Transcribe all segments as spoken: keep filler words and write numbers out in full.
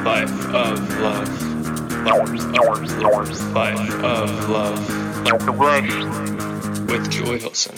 Life of love. Life of love. With Joy Hilson.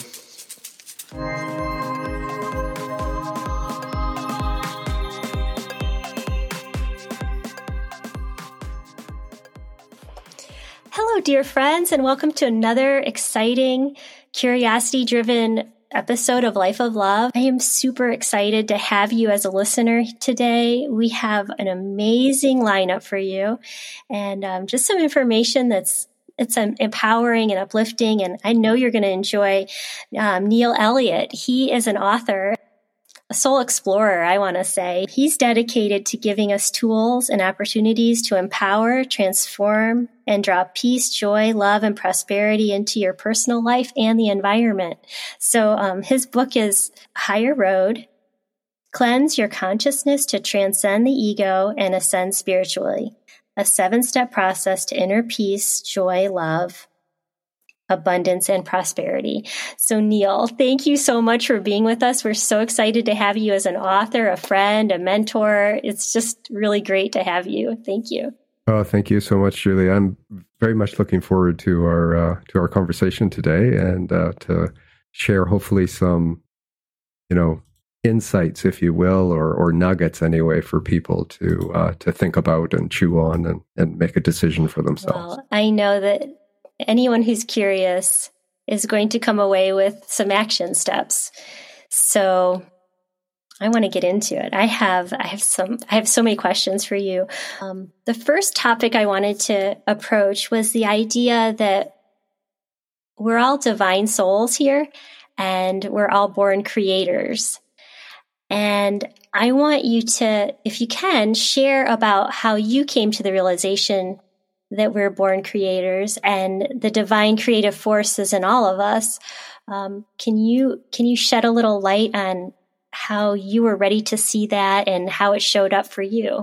Hello, dear friends, and welcome to another exciting, curiosity-driven episode of Life of Love. I am super excited to have you as a listener today. We have an amazing lineup for you, and um, just some information that's it's um, empowering and uplifting. And I know you're going to enjoy um, Neil Elliott. He is an author, a soul explorer, I want to say. He's dedicated to giving us tools and opportunities to empower, transform, and draw peace, joy, love, and prosperity into your personal life and the environment. So um, his book is Higher Road, Cleanse Your Consciousness to Transcend the Ego and Ascend Spiritually, a seven-step process to inner peace, joy, love, abundance, and prosperity. So Neil, thank you so much for being with us. We're so excited to have you as an author, a friend, a mentor. It's just really great to have you. Thank you. Oh, thank you so much, Julie. I'm very much looking forward to our uh, to our conversation today and uh, to share hopefully some, you know, insights, if you will, or or nuggets anyway for people to uh, to think about and chew on and, and make a decision for themselves. Well, I know that anyone who's curious is going to come away with some action steps. So I want to get into it. I have, I have some, I have so many questions for you. Um, the first topic I wanted to approach was the idea that we're all divine souls here and we're all born creators. And I want you to, if you can, share about how you came to the realization that we're born creators and the divine creative forces in all of us. Um, can you, can you shed a little light on how you were ready to see that and how it showed up for you?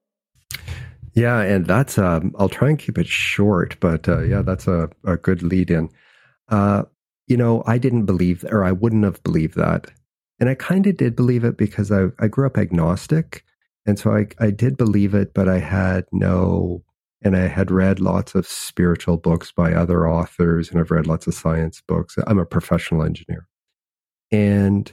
Yeah, and that's, um, I'll try and keep it short, but uh, yeah, that's a, a good lead in. Uh, you know, I didn't believe, or I wouldn't have believed that. And I kind of did believe it because I, I grew up agnostic. And so I, I did believe it, but I had no, and I had read lots of spiritual books by other authors, and I've read lots of science books. I'm a professional engineer. And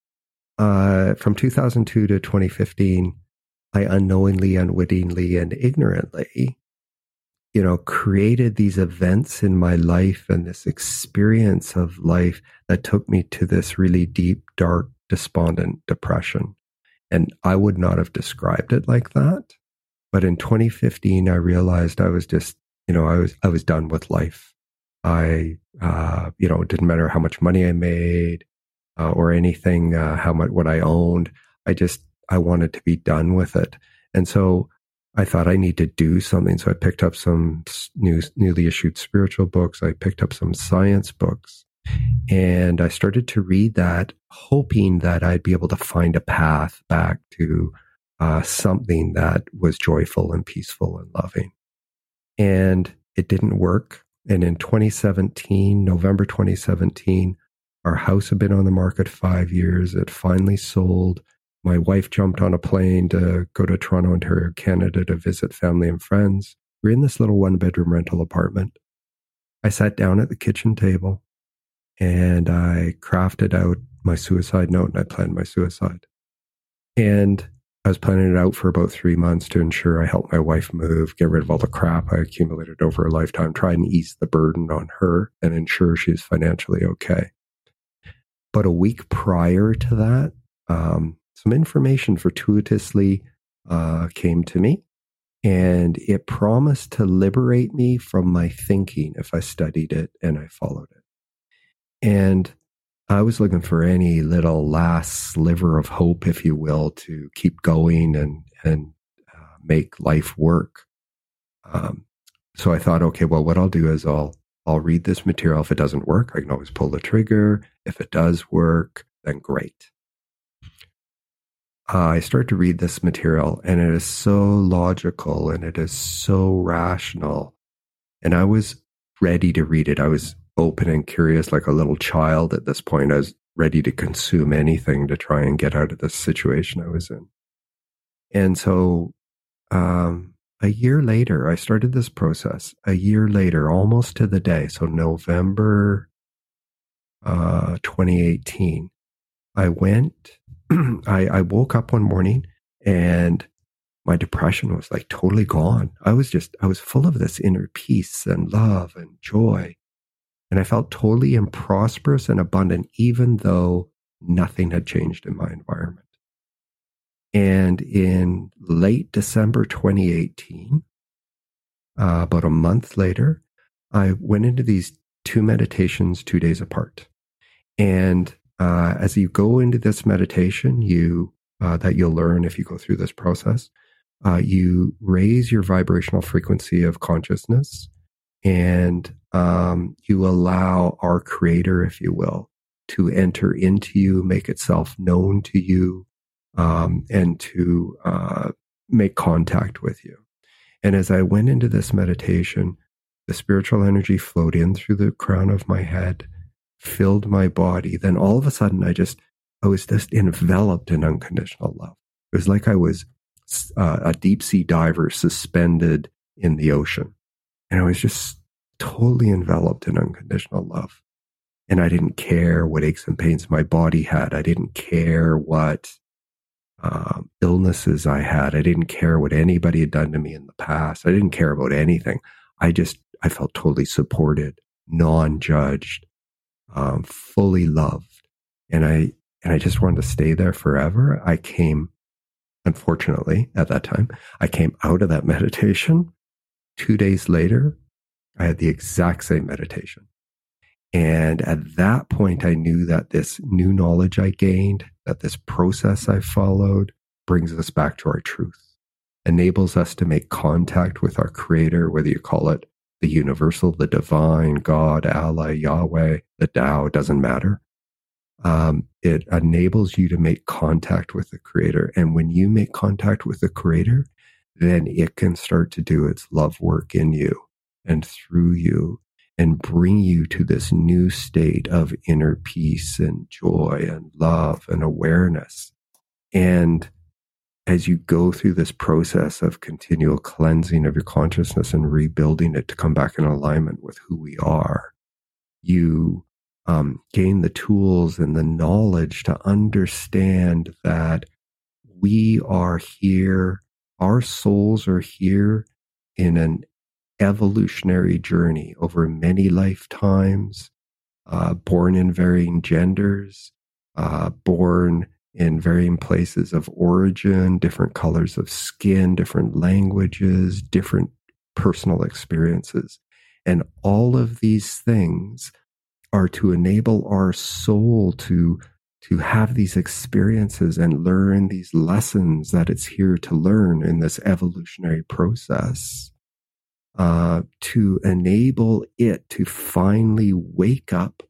Uh, from two thousand two to twenty fifteen, I unknowingly, unwittingly, and ignorantly, you know, created these events in my life and this experience of life that took me to this really deep, dark, despondent depression. And I would not have described it like that. But in twenty fifteen, I realized I was just, you know, I was, I was done with life. I, uh, you know, it didn't matter how much money I made. Uh, or anything, uh, how much, what I owned. I just, I wanted to be done with it. And so I thought I need to do something. So I picked up some new, newly issued spiritual books. I picked up some science books, and I started to read that, hoping that I'd be able to find a path back to uh, something that was joyful and peaceful and loving. And it didn't work. And in twenty seventeen, November twenty seventeen, our house had been on the market five years. It finally sold. My wife jumped on a plane to go to Toronto, Ontario, Canada to visit family and friends. We're in this little one-bedroom rental apartment. I sat down at the kitchen table and I crafted out my suicide note and I planned my suicide. And I was planning it out for about three months to ensure I helped my wife move, get rid of all the crap I accumulated over a lifetime, try and ease the burden on her and ensure she's financially okay. But a week prior to that, um, some information fortuitously uh, came to me, and it promised to liberate me from my thinking if I studied it and I followed it. And I was looking for any little last sliver of hope, if you will, to keep going and and uh, make life work. Um, so I thought, okay, well, what I'll do is I'll I'll read this material. If it doesn't work, I can always pull the trigger. If it does work, then great. Uh, I start to read this material, and it is so logical and it is so rational. And I was ready to read it. I was open and curious like a little child at this point. I was ready to consume anything to try and get out of this situation I was in. And so um, a year later, I started this process. A year later, almost to the day, so November uh, twenty eighteen, I went, I, I woke up one morning and my depression was like totally gone. I was just, I was full of this inner peace and love and joy. And I felt totally and prosperous and abundant, even though nothing had changed in my environment. And in late December twenty eighteen, uh, about a month later, I went into these two meditations two days apart. And uh, as you go into this meditation, you uh, that you'll learn if you go through this process, uh, you raise your vibrational frequency of consciousness, and um, you allow our creator, if you will, to enter into you, make itself known to you, um, and to uh, make contact with you. And as I went into this meditation, the spiritual energy flowed in through the crown of my head, filled my body. Then all of a sudden, I just, I was just enveloped in unconditional love. It was like I was uh, a deep sea diver suspended in the ocean. And I was just totally enveloped in unconditional love. And I didn't care what aches and pains my body had. I didn't care what um, illnesses I had. I didn't care what anybody had done to me in the past. I didn't care about anything. I just, I felt totally supported, non-judged, um, fully loved. And I, and I just wanted to stay there forever. I came, unfortunately, at that time, I came out of that meditation. Two days later, I had the exact same meditation. And at that point, I knew that this new knowledge I gained, that this process I followed, brings us back to our truth, enables us to make contact with our creator, whether you call it the universal, the divine, God, Allah, Yahweh, the Tao, doesn't matter. Um, it enables you to make contact with the creator. And when you make contact with the creator, then it can start to do its love work in you and through you, and bring you to this new state of inner peace and joy and love and awareness. And as you go through this process of continual cleansing of your consciousness and rebuilding it to come back in alignment with who we are, you um, gain the tools and the knowledge to understand that we are here, our souls are here in an evolutionary journey over many lifetimes, uh, born in varying genders, uh, born in varying places of origin, different colors of skin, different languages, different personal experiences. And all of these things are to enable our soul to, to have these experiences and learn these lessons that it's here to learn in this evolutionary process. Uh, to enable it to finally wake up,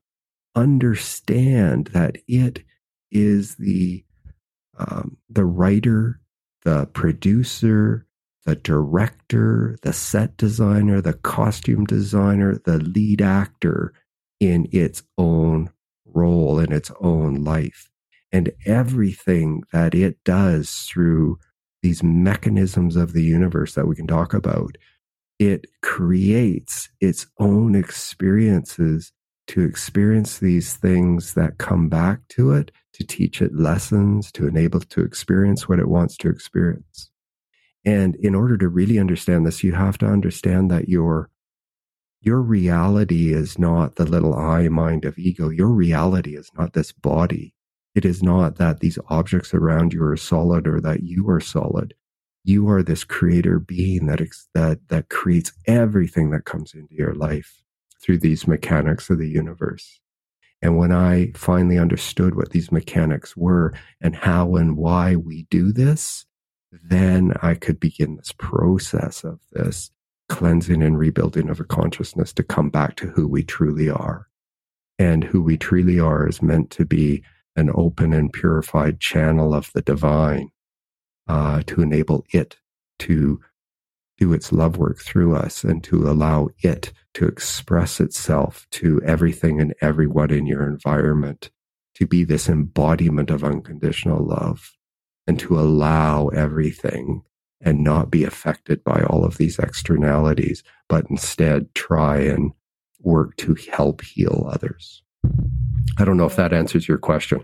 understand that it is the um, the writer, the producer, the director, the set designer, the costume designer, the lead actor in its own role, in its own life. And everything that it does through these mechanisms of the universe that we can talk about, it creates its own experiences to experience these things that come back to it, to teach it lessons, to enable it to experience what it wants to experience. And in order to really understand this, you have to understand that your, your reality is not the little I mind of ego. Your reality is not this body. It is not that these objects around you are solid or that you are solid. You are this creator being that, ex- that, that creates everything that comes into your life through these mechanics of the universe. And when I finally understood what these mechanics were and how and why we do this, then I could begin this process of this cleansing and rebuilding of a consciousness to come back to who we truly are. And who we truly are is meant to be an open and purified channel of the divine. Uh, to enable it to do its love work through us and to allow it to express itself to everything and everyone in your environment, to be this embodiment of unconditional love and to allow everything and not be affected by all of these externalities, but instead try and work to help heal others. I don't know if that answers your question.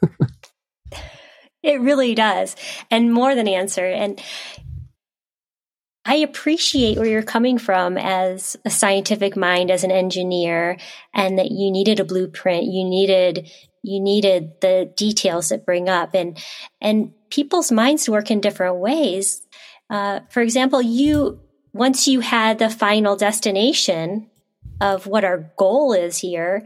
It really does. And more than answer. And I appreciate where you're coming from as a scientific mind, as an engineer, and that you needed a blueprint. You needed, you needed the details that bring up, and, and people's minds work in different ways. Uh, for example, you, once you had the final destination of what our goal is here,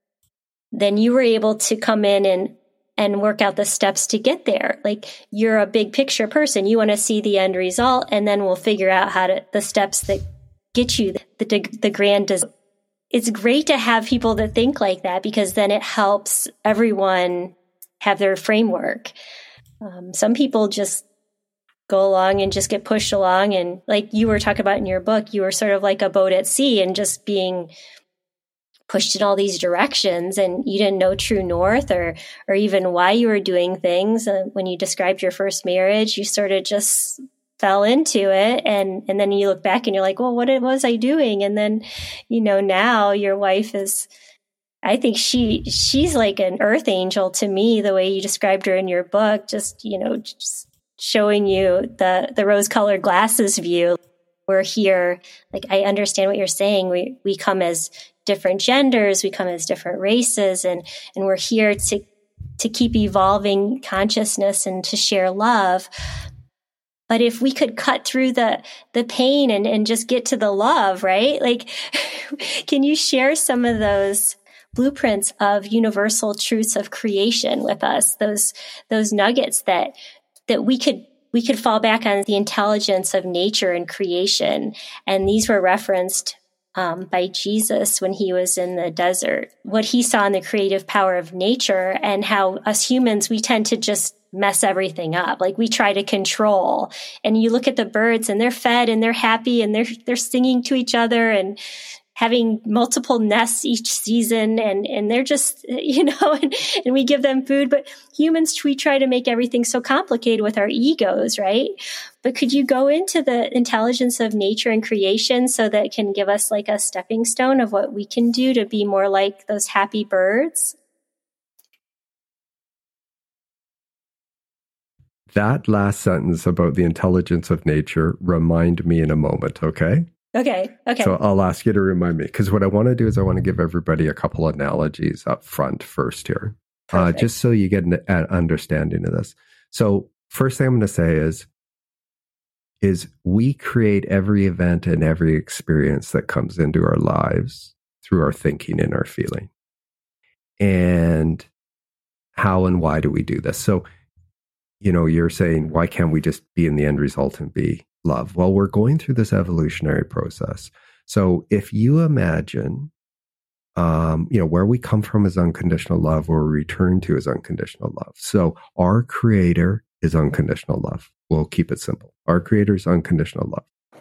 then you were able to come in and and work out the steps to get there. Like, you're a big picture person. You want to see the end result, and then we'll figure out how to, the steps that get you the, the, the grand design. It's great to have people that think like that, because then it helps everyone have their framework. Um, some people just go along and just get pushed along. And like you were talking about in your book, you were sort of like a boat at sea and just being pushed in all these directions, and you didn't know true north or or even why you were doing things. Uh, when you described your first marriage, you sort of just fell into it, and and then you look back and you're like, well, what was I doing? And then, you know, now your wife is, I think she she's like an earth angel to me, the way you described her in your book, just, you know, just showing you the the rose-colored glasses view. We're here, like, I understand what you're saying. We we come as different genders, we come as different races, and and we're here to to keep evolving consciousness and to share love. But if we could cut through the the pain and, and just get to the love, right? Like, can you share some of those blueprints of universal truths of creation with us? Those those nuggets that that we could we could fall back on, the intelligence of nature and creation. And these were referenced Um, by Jesus when he was in the desert, what he saw in the creative power of nature, and how us humans, we tend to just mess everything up. Like, we try to control, and you look at the birds and they're fed and they're happy and they're, they're singing to each other and having multiple nests each season. And, and they're just, you know, and, and we give them food, but humans, we try to make everything so complicated with our egos, right? But could you go into the intelligence of nature and creation so that it can give us like a stepping stone of what we can do to be more like those happy birds? That last sentence about the intelligence of nature, remind me in a moment, okay? Okay, okay. So I'll ask you to remind me, because what I want to do is I want to give everybody a couple analogies up front first here, uh, just so you get an, an understanding of this. So first thing I'm going to say is, is we create every event and every experience that comes into our lives through our thinking and our feeling. And how and why do we do this? So, you know, you're saying, why can't we just be in the end result and be love? Well, we're going through this evolutionary process. So if you imagine, um, you know, where we come from is unconditional love, where we return to is unconditional love. So our creator is unconditional love. We'll keep it simple. Our creator is unconditional love.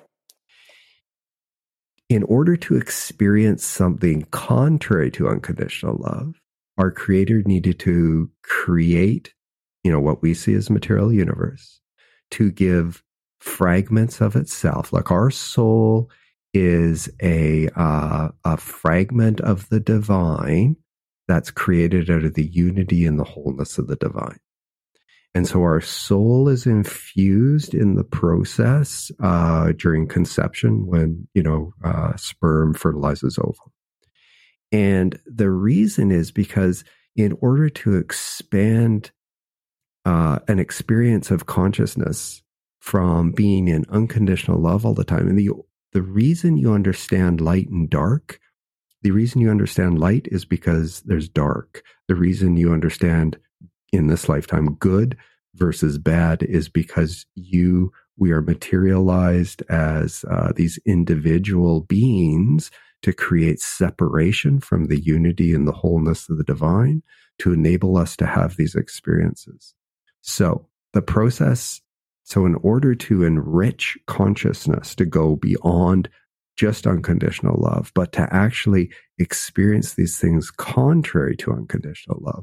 In order to experience something contrary to unconditional love, our creator needed to create, you know, what we see as material universe, to give fragments of itself. Like, our soul is a uh, a fragment of the divine that's created out of the unity and the wholeness of the divine. And so our soul is infused in the process uh, during conception, when, you know, uh, sperm fertilizes ovum. And the reason is because in order to expand uh, an experience of consciousness from being in unconditional love all the time, and the the reason you understand light and dark, the reason you understand light is because there's dark. The reason you understand in this lifetime good versus bad is because you we are materialized as uh, these individual beings to create separation from the unity and the wholeness of the divine, to enable us to have these experiences. So the process, so in order to enrich consciousness, to go beyond just unconditional love, but to actually experience these things contrary to unconditional love,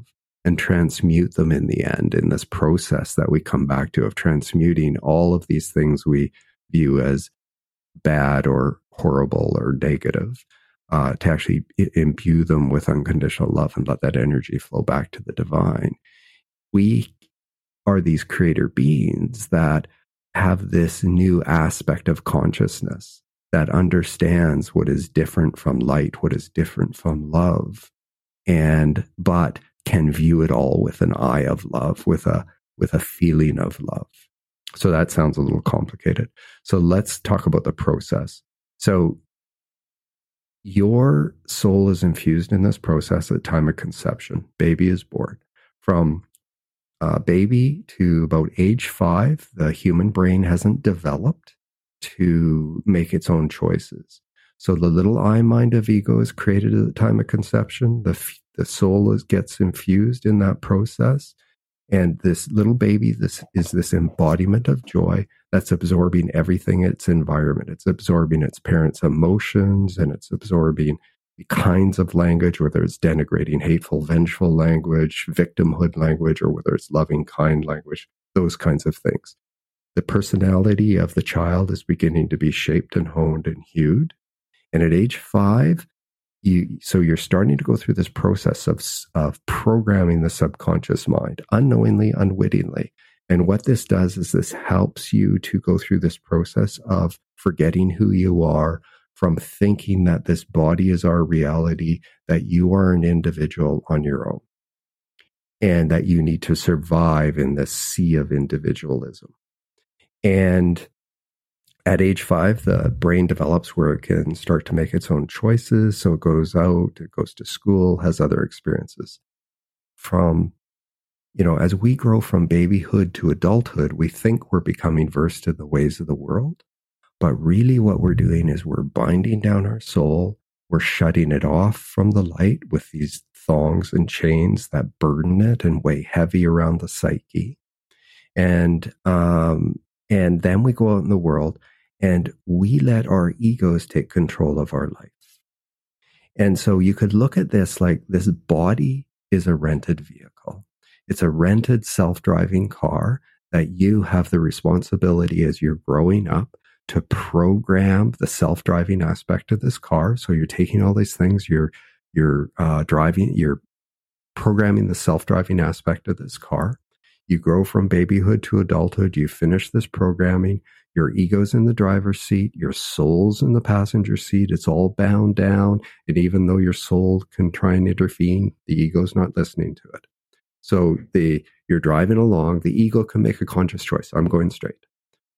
and transmute them in the end in this process that we come back to of transmuting all of these things we view as bad or horrible or negative, uh, to actually imbue them with unconditional love and let that energy flow back to the divine. We are these creator beings that have this new aspect of consciousness that understands what is different from light, what is different from love, and but can view it all with an eye of love, with a with a feeling of love. So that sounds a little complicated. So let's talk about the process. So your soul is infused in this process at time of conception. Baby is born. From uh, baby to about age five, the human brain hasn't developed to make its own choices. So the little I mind of ego is created at the time of conception. The, the soul is, gets infused in that process. And this little baby, this is this embodiment of joy that's absorbing everything its environment. It's absorbing its parents' emotions, and it's absorbing the kinds of language, whether it's denigrating, hateful, vengeful language, victimhood language, or whether it's loving, kind language, those kinds of things. The personality of the child is beginning to be shaped and honed and hued. And at age five, You, so you're starting to go through this process of, of programming the subconscious mind, unknowingly, unwittingly. And what this does is this helps you to go through this process of forgetting who you are, from thinking that this body is our reality, that you are an individual on your own, and that you need to survive in this sea of individualism. And at age five, the brain develops where it can start to make its own choices. So it goes out, it goes to school, has other experiences. From, you know, as we grow from babyhood to adulthood, we think we're becoming versed in the ways of the world. But really what we're doing is we're binding down our soul. We're shutting it off from the light with these thongs and chains that burden it and weigh heavy around the psyche. And, um, and then we go out in the world, and we let our egos take control of our life. And so you could look at this like this body is a rented vehicle. It's a rented self-driving car that you have the responsibility as you're growing up to program the self-driving aspect of this car. So you're taking all these things, you're, you're uh, driving, you're programming the self-driving aspect of this car. You grow from babyhood to adulthood. You finish this programming. Your ego's in the driver's seat. Your soul's in the passenger seat. It's all bound down. And even though your soul can try and intervene, the ego's not listening to it. So the you're driving along. The ego can make a conscious choice. I'm going straight.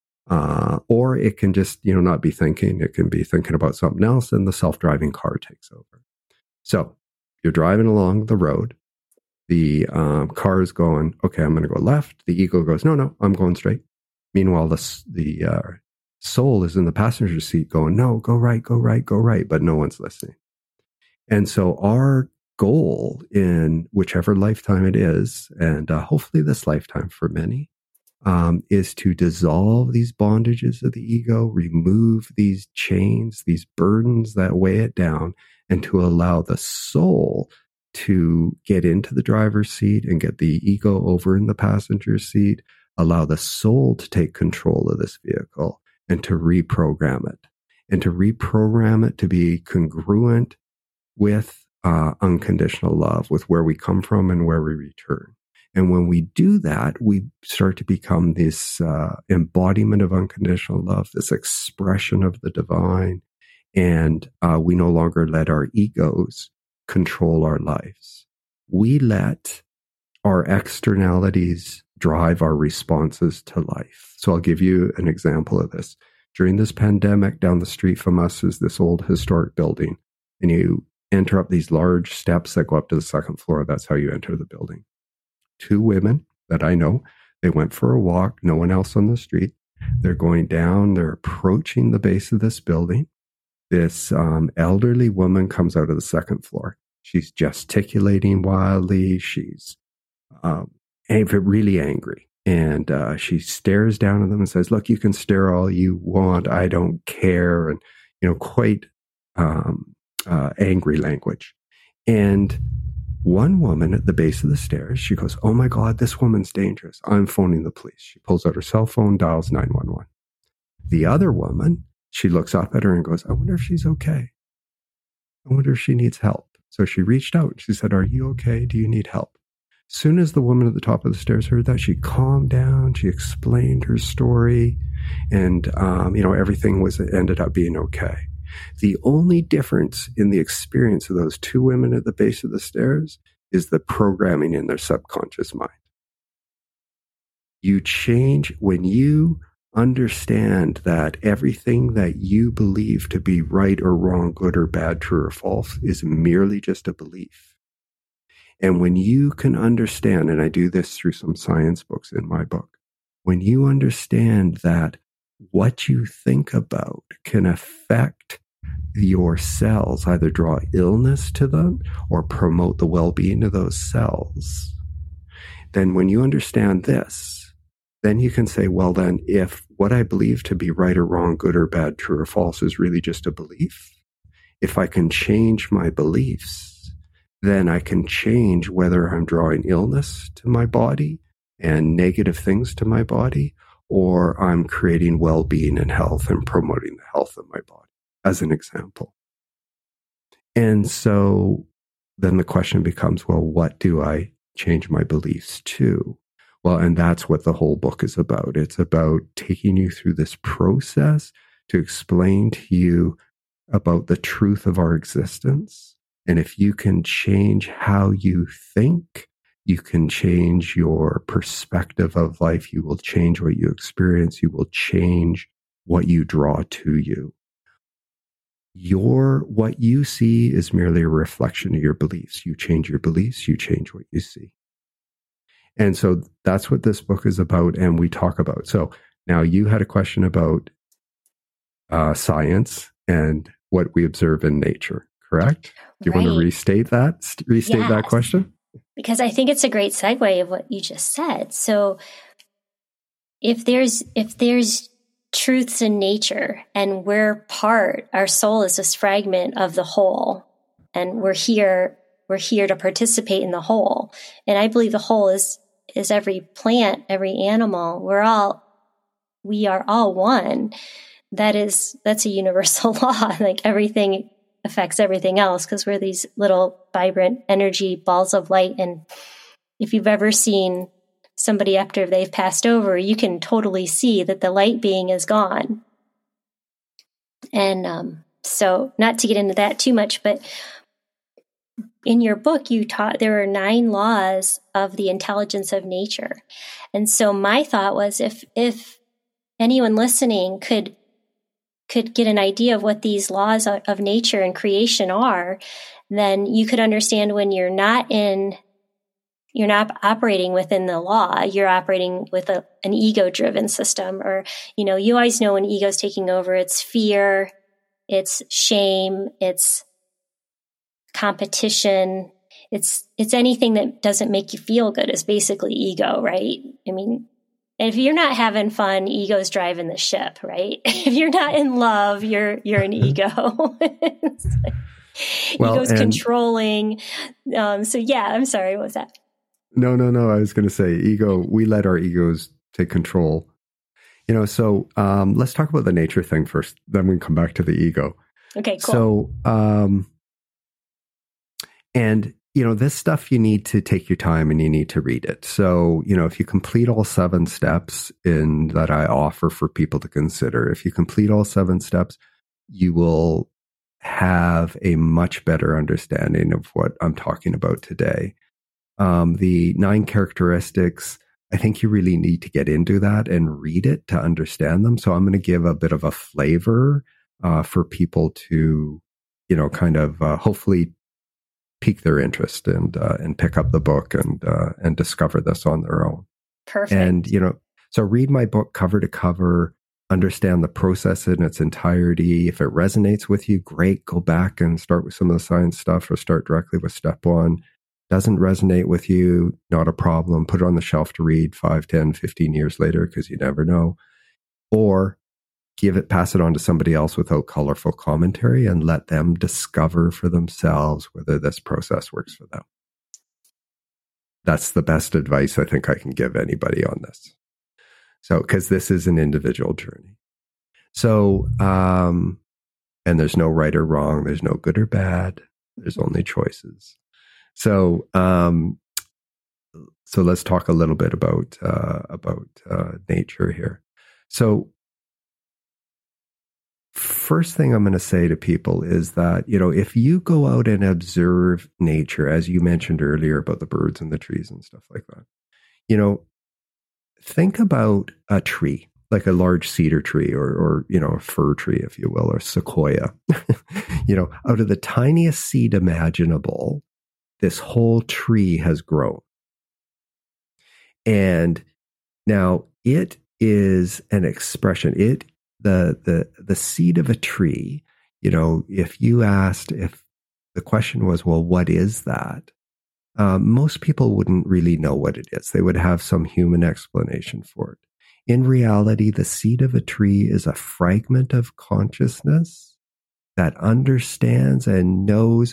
Uh, or it can just, you know, not be thinking. It can be thinking about something else, and the self-driving car takes over. So you're driving along the road. The um, car is going, okay, I'm going to go left. The ego goes, no, no, I'm going straight. Meanwhile, the, the uh, soul is in the passenger seat going, no, go right, go right, go right. But no one's listening. And so our goal in whichever lifetime it is, and uh, hopefully this lifetime for many, um, is to dissolve these bondages of the ego, remove these chains, these burdens that weigh it down, and to allow the soul to get into the driver's seat and get the ego over in the passenger seat, allow the soul to take control of this vehicle and to reprogram it, and to reprogram it to be congruent with uh, unconditional love, with where we come from and where we return. And when we do that, we start to become this uh, embodiment of unconditional love, this expression of the divine, and uh, we no longer let our egos control our lives. We let our externalities drive our responses to life. So I'll give you an example of this. During this pandemic, down the street from us is this old historic building, and you enter up these large steps that go up to the second floor. That's how you enter the building. Two women that I know, they went for a walk, no one else on the street. They're going down, they're approaching the base of this building. This um, elderly woman comes out of the second floor. She's gesticulating wildly. She's um, really angry. And uh, she stares down at them and says, look, you can stare all you want. I don't care. And, you know, quite um, uh, angry language. And one woman at the base of the stairs, she goes, oh my God, this woman's dangerous. I'm phoning the police. She pulls out her cell phone, dials nine one one. The other woman, she looks up at her and goes, I wonder if she's okay. I wonder if she needs help. So she reached out. She said, are you okay? Do you need help? As soon as the woman at the top of the stairs heard that, she calmed down. She explained her story, and um, you know, everything was ended up being okay. The only difference in the experience of those two women at the base of the stairs is the programming in their subconscious mind. You change when you understand that everything that you believe to be right or wrong, good or bad, true or false, is merely just a belief. And when you can understand, and I do this through some science books in my book, when you understand that what you think about can affect your cells, either draw illness to them or promote the well-being of those cells, then when you understand this, then you can say, well, then if what I believe to be right or wrong, good or bad, true or false is really just a belief, if I can change my beliefs, then I can change whether I'm drawing illness to my body and negative things to my body, or I'm creating well-being and health and promoting the health of my body, as an example. And so then the question becomes, well, what do I change my beliefs to? Well, and that's what the whole book is about. It's about taking you through this process to explain to you about the truth of our existence. And if you can change how you think, you can change your perspective of life. You will change what you experience. You will change what you draw to you. Your, what you see is merely a reflection of your beliefs. You change your beliefs, you change what you see. And so that's what this book is about, and we talk about. So now you had a question about uh, science and what we observe in nature, correct? Do you right. want to restate that? Restate yes. that question? Because I think it's a great segue of what you just said. So if there's if there's truths in nature, and we're part, our soul is this fragment of the whole, and we're here, we're here to participate in the whole. And I believe the whole is is every plant, every animal. We're all, we are all one. That is, that's a universal law. Like everything affects everything else because we're these little vibrant energy balls of light. And if you've ever seen somebody after they've passed over, you can totally see that the light being is gone. And um, so not to get into that too much, but in your book, you taught there are nine laws of the intelligence of nature. And so my thought was if if anyone listening could could get an idea of what these laws of nature and creation are, then you could understand when you're not in, you're not operating within the law, you're operating with a, an ego-driven system. Or, you know, you always know when ego's taking over, it's fear, it's shame, it's competition. It's it's anything that doesn't make you feel good is basically ego, right? I mean, if you're not having fun, ego's driving the ship, right? If you're not in love, you're you're an ego. like, well, ego's and, controlling. Um, so yeah, I'm sorry. What was that? No, no, no. I was going to say ego. We let our egos take control. You know. So um, let's talk about the nature thing first. Then we can come back to the ego. Okay. Cool. So. Um, And, you know, this stuff you need to take your time and you need to read it. So, you know, if you complete all seven steps in that I offer for people to consider, if you complete all seven steps, you will have a much better understanding of what I'm talking about today. Um, the nine characteristics, I think you really need to get into that and read it to understand them. So I'm going to give a bit of a flavor uh, for people to, you know, kind of uh, hopefully pique their interest and uh, and pick up the book and uh, and discover this on their own. Perfect. And, you know, so read my book cover to cover, understand the process in its entirety. If it resonates with you, great. Go back and start with some of the science stuff or start directly with step one. Doesn't resonate with you, not a problem. Put it on the shelf to read five, ten, fifteen years later because you never know. Or give it, pass it on to somebody else without colorful commentary and let them discover for themselves whether this process works for them. That's the best advice I think I can give anybody on this. So, because this is an individual journey. So, um, and there's no right or wrong. There's no good or bad. There's only choices. So, um, so let's talk a little bit about uh, about uh, nature here. So, first thing I'm going to say to people is that, you know, if you go out and observe nature, as you mentioned earlier about the birds and the trees and stuff like that, you know, think about a tree, like a large cedar tree or, or, you know, a fir tree, if you will, or sequoia. You know, out of the tiniest seed imaginable, this whole tree has grown. And now it is an expression. It the the the seed of a tree, you know, if you asked, if the question was, well, what is that? Um, most people wouldn't really know what it is. They would have some human explanation for it. In reality, the seed of a tree is a fragment of consciousness that understands and knows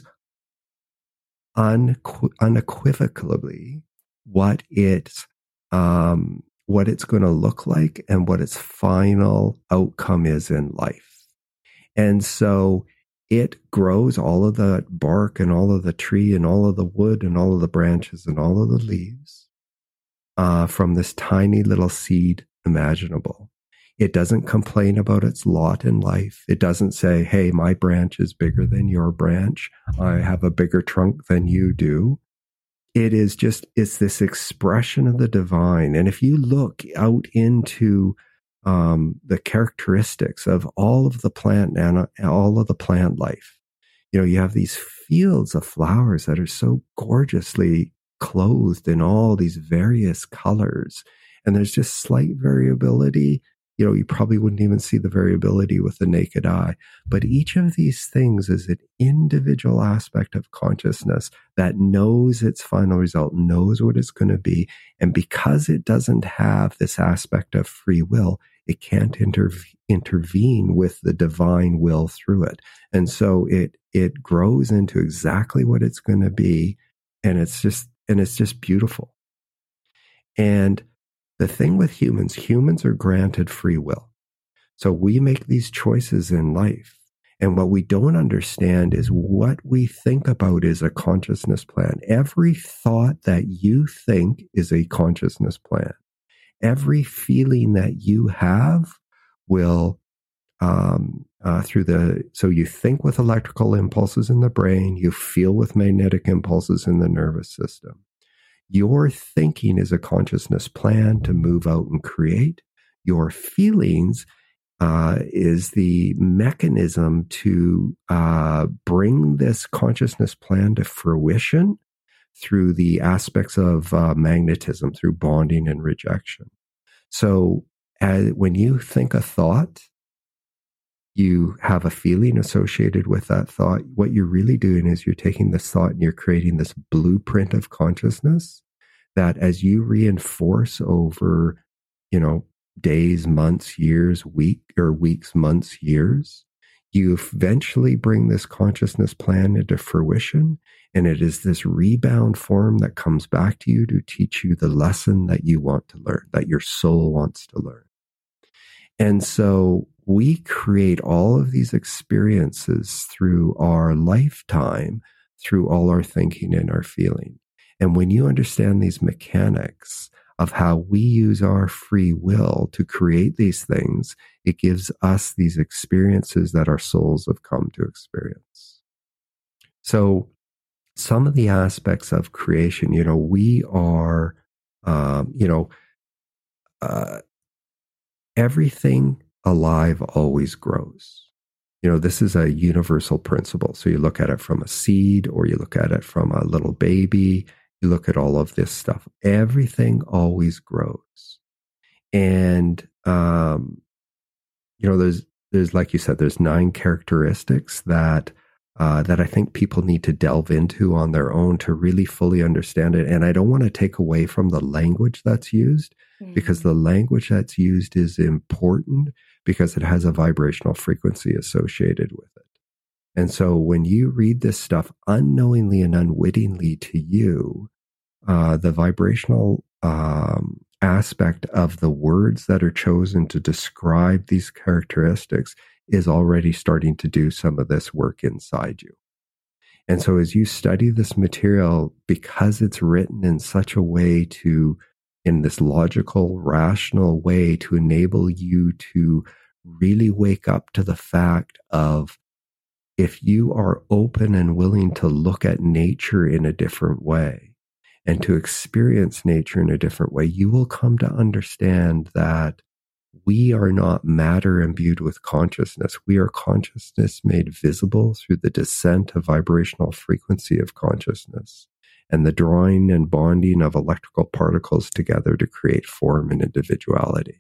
unequ- unequivocally what it's um, what it's going to look like and what its final outcome is in life. And so it grows all of the bark and all of the tree and all of the wood and all of the branches and all of the leaves uh, from this tiny little seed imaginable. It doesn't complain about its lot in life. It doesn't say, hey, my branch is bigger than your branch. I have a bigger trunk than you do. It is just, it's this expression of the divine. And if you look out into um, the characteristics of all of the plant and all of the plant life, you know, you have these fields of flowers that are so gorgeously clothed in all these various colors. And there's just slight variability. You know, you probably wouldn't even see the variability with the naked eye. But each of these things is an individual aspect of consciousness that knows its final result, knows what it's going to be. And because it doesn't have this aspect of free will, it can't inter- intervene with the divine will through it. And so it it grows into exactly what it's going to be. And it's just and it's just beautiful. And the thing with humans, humans are granted free will. So we make these choices in life. And what we don't understand is what we think about is a consciousness plan. Every thought that you think is a consciousness plan. Every feeling that you have will, um, uh, through the, so you think with electrical impulses in the brain, you feel with magnetic impulses in the nervous system. Your thinking is a consciousness plan to move out and create. Your feelings uh, is the mechanism to uh, bring this consciousness plan to fruition through the aspects of uh, magnetism, through bonding and rejection. So as, when you think a thought, you have a feeling associated with that thought. What you're really doing is you're taking this thought and you're creating this blueprint of consciousness that as you reinforce over, you know, days, months, years, week or weeks, months, years, you eventually bring this consciousness plan into fruition. And it is this rebound form that comes back to you to teach you the lesson that you want to learn, that your soul wants to learn. And so we create all of these experiences through our lifetime, through all our thinking and our feeling. And when you understand these mechanics of how we use our free will to create these things, it gives us these experiences that our souls have come to experience. So some of the aspects of creation, you know, we are, um, you know, uh, everything alive always grows. You know, this is a universal principle. So you look at it from a seed, or you look at it from a little baby, you look at all of this stuff. Everything always grows. And, um, you know, there's, there's, like you said, there's nine characteristics that, uh, that I think people need to delve into on their own to really fully understand it. And I don't want to take away from the language that's used, mm-hmm. because the language that's used is important because it has a vibrational frequency associated with it. And so when you read this stuff unknowingly and unwittingly to you, uh, the vibrational um, aspect of the words that are chosen to describe these characteristics is already starting to do some of this work inside you. And so as you study this material, because it's written in such a way to, in this logical, rational way to enable you to really wake up to the fact of, if you are open and willing to look at nature in a different way and to experience nature in a different way, you will come to understand that we are not matter imbued with consciousness. We are consciousness made visible through the descent of vibrational frequency of consciousness and the drawing and bonding of electrical particles together to create form and individuality.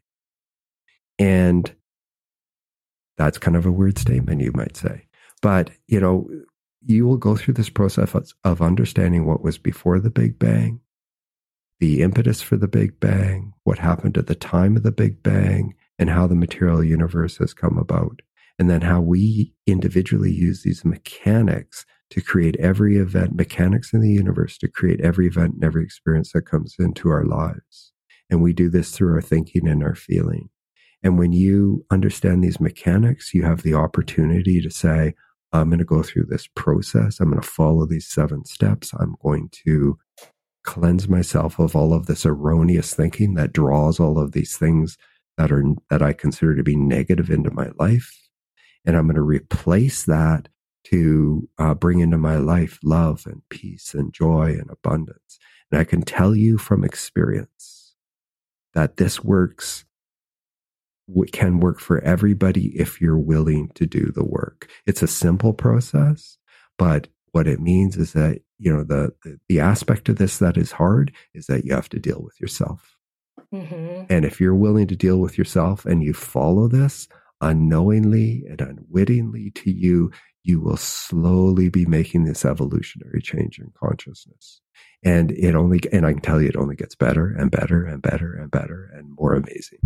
And that's kind of a weird statement, you might say. But, you know, you will go through this process of understanding what was before the Big Bang, the impetus for the Big Bang, what happened at the time of the Big Bang, and how the material universe has come about. And then how we individually use these mechanics to create every event, mechanics in the universe to create every event and every experience that comes into our lives. And we do this through our thinking and our feeling. And when you understand these mechanics, you have the opportunity to say, I'm going to go through this process. I'm going to follow these seven steps. I'm going to cleanse myself of all of this erroneous thinking that draws all of these things that are that I consider to be negative into my life. And I'm going to replace that to uh, bring into my life love and peace and joy and abundance. And I can tell you from experience that this works, can work for everybody if you're willing to do the work. It's a simple process, but what it means is that, you know, the, the, the aspect of this that is hard is that you have to deal with yourself. Mm-hmm. And if you're willing to deal with yourself and you follow this unknowingly and unwittingly to you, you will slowly be making this evolutionary change in consciousness. And it only, and I can tell you, it only gets better and better and better and better and more amazing.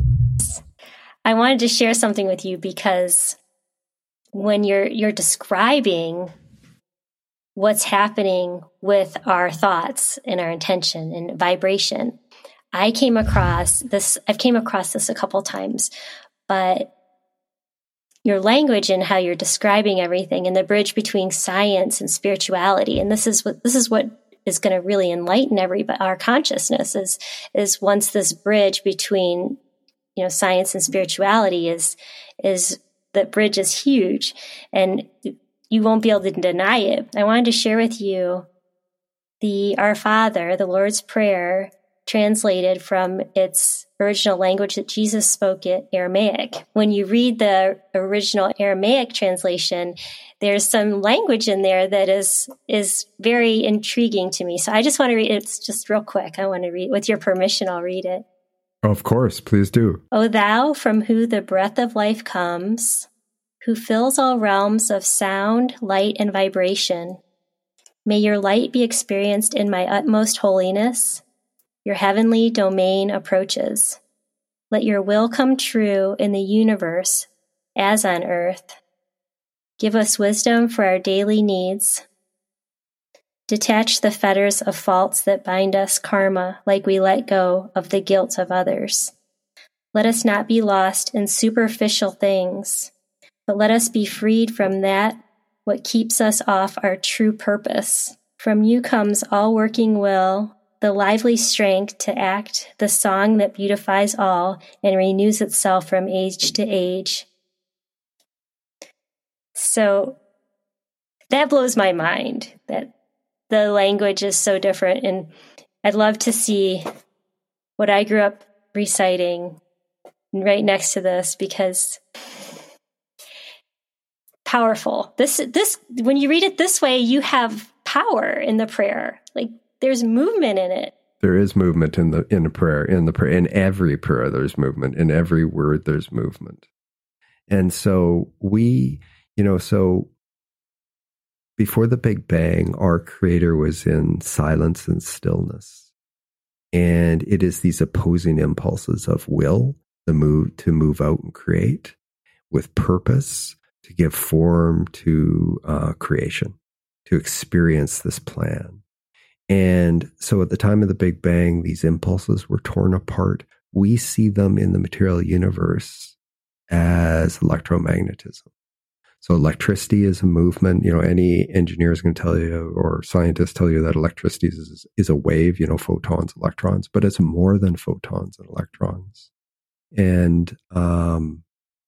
I wanted to share something with you because when you're you're describing what's happening with our thoughts and our intention and vibration, I came across this, I've came across this a couple times, but your language and how you're describing everything and the bridge between science and spirituality. And this is what, this is what is going to really enlighten everybody, our consciousness is, is once this bridge between, you know, science and spirituality is, is that bridge is huge and you won't be able to deny it. I wanted to share with you the Our Father, the Lord's Prayer, translated from its original language that Jesus spoke, it Aramaic. When you read the original Aramaic translation, there's some language in there that is is very intriguing to me. So I just want to read it. It's just real quick. I want to read, with your permission, I'll read it. Of course, please do. O thou from who the breath of life comes, who fills all realms of sound, light, and vibration, may your light be experienced in my utmost holiness. Your heavenly domain approaches. Let your will come true in the universe as on earth. Give us wisdom for our daily needs. Detach the fetters of faults that bind us, karma, like we let go of the guilt of others. Let us not be lost in superficial things, but let us be freed from that what keeps us off our true purpose. From you comes all working will, the lively strength to act, the song that beautifies all and renews itself from age to age. So that blows my mind that the language is so different. And I'd love to see what I grew up reciting right next to this, because powerful. This, this, when you read it this way, you have power in the prayer. Like, there's movement in it. There is movement in the in a prayer, in the prayer, in every prayer. There's movement in every word. There's movement, and so we, you know, so before the Big Bang, our Creator was in silence and stillness, and it is these opposing impulses of will, the move to move out and create, with purpose to give form to uh, creation, to experience this plan. And so at the time of the Big Bang, these impulses were torn apart. We see them in the material universe as electromagnetism. So electricity is a movement. You know, any engineer is going to tell you, or scientists tell you, that electricity is, is a wave, you know, photons, electrons, but it's more than photons and electrons. And, um,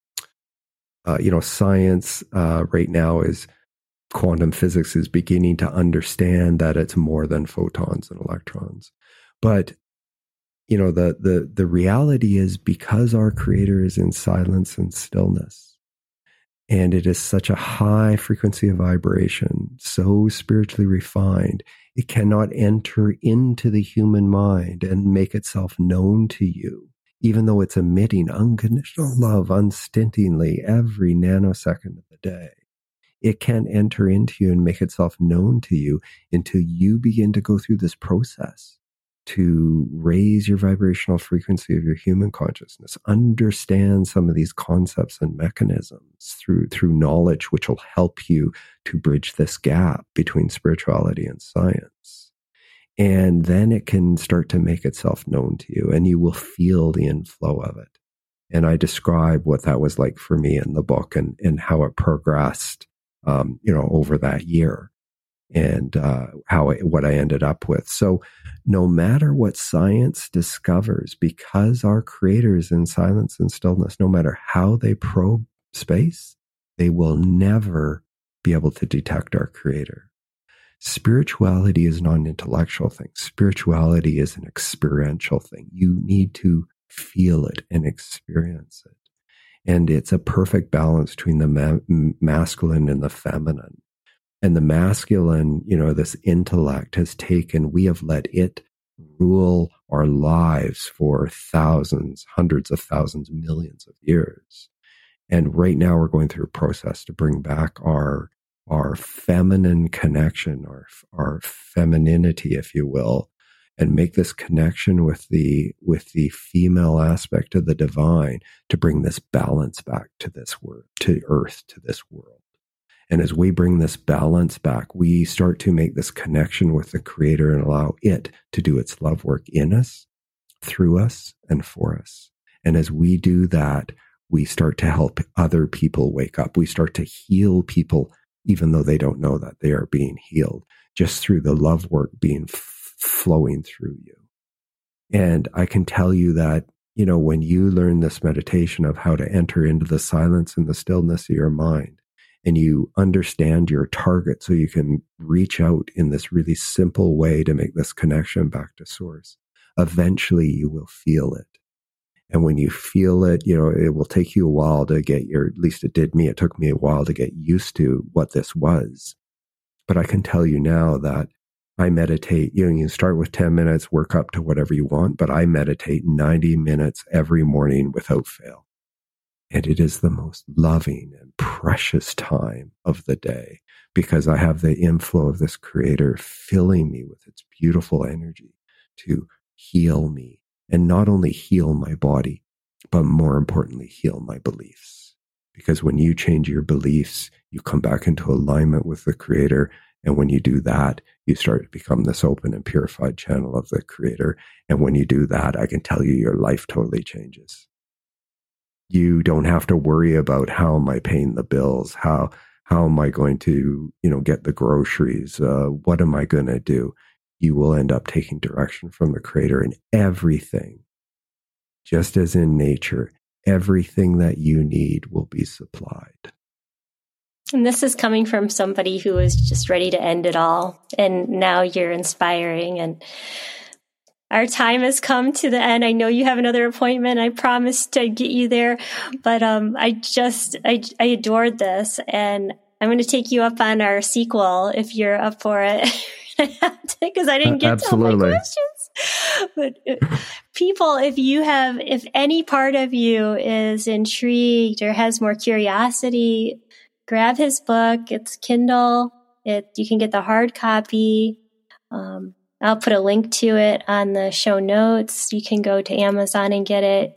uh, you know, science uh, right now is, quantum physics is beginning to understand that it's more than photons and electrons. But, you know, the, the, the reality is, because our Creator is in silence and stillness, and it is such a high frequency of vibration, so spiritually refined, it cannot enter into the human mind and make itself known to you, even though it's emitting unconditional love unstintingly every nanosecond of the day. It can't enter into you and make itself known to you until you begin to go through this process to raise your vibrational frequency of your human consciousness, understand some of these concepts and mechanisms through, through knowledge, which will help you to bridge this gap between spirituality and science. And then it can start to make itself known to you, and you will feel the inflow of it. And I describe what that was like for me in the book, and, and how it progressed Um, you know, over that year, and uh, how it, what I ended up with. So no matter what science discovers, because our Creator is in silence and stillness, no matter how they probe space, they will never be able to detect our Creator. Spirituality is not an intellectual thing. Spirituality is an experiential thing. You need to feel it and experience it. And it's a perfect balance between the ma- masculine and the feminine. And the masculine, you know, this intellect has taken, we have let it rule our lives for thousands, hundreds of thousands, millions of years. And right now we're going through a process to bring back our, our feminine connection, our, our femininity, if you will, and make this connection with the, with the female aspect of the divine, to bring this balance back to this world, to earth, to this world. And as we bring this balance back, we start to make this connection with the Creator and allow it to do its love work in us, through us, and for us. And as we do that, we start to help other people wake up. We start to heal people, even though they don't know that they are being healed, just through the love work being f- flowing through you. And I can tell you that, you know, when you learn this meditation of how to enter into the silence and the stillness of your mind, and you understand your target so you can reach out in this really simple way to make this connection back to source, eventually you will feel it. And when you feel it, you know, it will take you a while to get your, at least it did me, it took me a while to get used to what this was. But I can tell you now that I meditate, you know, you can start with ten minutes, work up to whatever you want, but I meditate ninety minutes every morning without fail. And it is the most loving and precious time of the day, because I have the inflow of this Creator filling me with its beautiful energy to heal me, and not only heal my body, but more importantly, heal my beliefs. Because when you change your beliefs, you come back into alignment with the Creator. And when you do that, you start to become this open and purified channel of the Creator. And when you do that, I can tell you, your life totally changes. You don't have to worry about, how am I paying the bills? How, how am I going to, you know, get the groceries? Uh, what am I going to do? You will end up taking direction from the Creator, and everything, just as in nature, everything that you need will be supplied. And this is coming from somebody who was just ready to end it all. And now you're inspiring. And our time has come to the end. I know you have another appointment. I promised to get you there. But um, I just, I, I adored this. And I'm going to take you up on our sequel if you're up for it. Because I didn't get to all my questions. But uh, people, if you have, if any part of you is intrigued or has more curiosity, grab his book. It's Kindle. It you can get the hard copy. Um, I'll put a link to it on the show notes. You can go to Amazon and get it.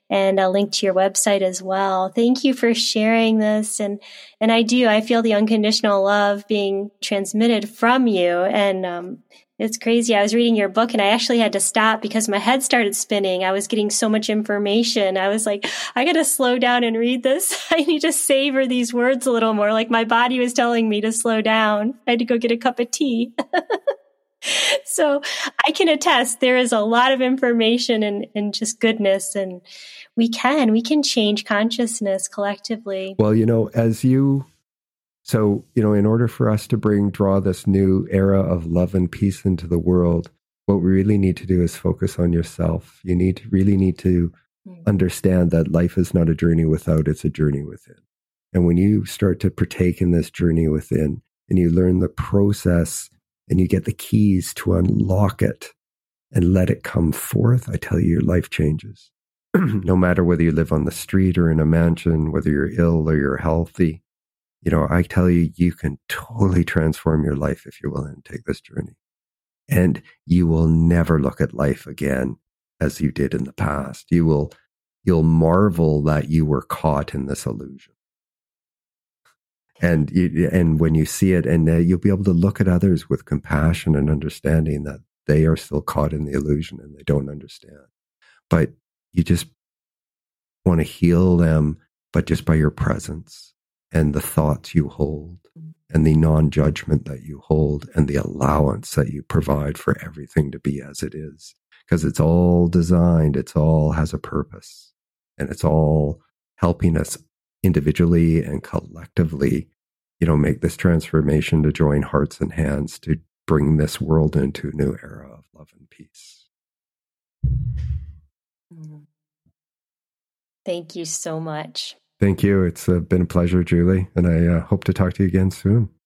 and a link to your website as well. Thank you for sharing this. And, and I do, I feel the unconditional love being transmitted from you. And, um, it's crazy. I was reading your book and I actually had to stop because my head started spinning. I was getting so much information. I was like, I got to slow down and read this. I need to savor these words a little more. Like my body was telling me to slow down. I had to go get a cup of tea. So I can attest there is a lot of information and, and just goodness. And we can, we can change consciousness collectively. Well, you know, as you... So, you know, in order for us to bring, draw this new era of love and peace into the world, what we really need to do is focus on yourself. You need to really need to mm. understand that life is not a journey without, it's a journey within. And when you start to partake in this journey within and you learn the process and you get the keys to unlock it and let it come forth, I tell you, your life changes. No matter whether you live on the street or in a mansion, whether you're ill or you're healthy, you know, I tell you, you can totally transform your life if you're willing to take this journey. And you will never look at life again as you did in the past. You will, you'll marvel that you were caught in this illusion. And you, and when you see it, and uh, you'll be able to look at others with compassion and understanding that they are still caught in the illusion and they don't understand. But you just want to heal them, but just by your presence. And the thoughts you hold and the non-judgment that you hold and the allowance that you provide for everything to be as it is. Because it's all designed, it's all has a purpose, and it's all helping us individually and collectively, you know, make this transformation to join hearts and hands to bring this world into a new era of love and peace. Thank you so much. Thank you. It's uh, been a pleasure, Julie, and I uh, hope to talk to you again soon.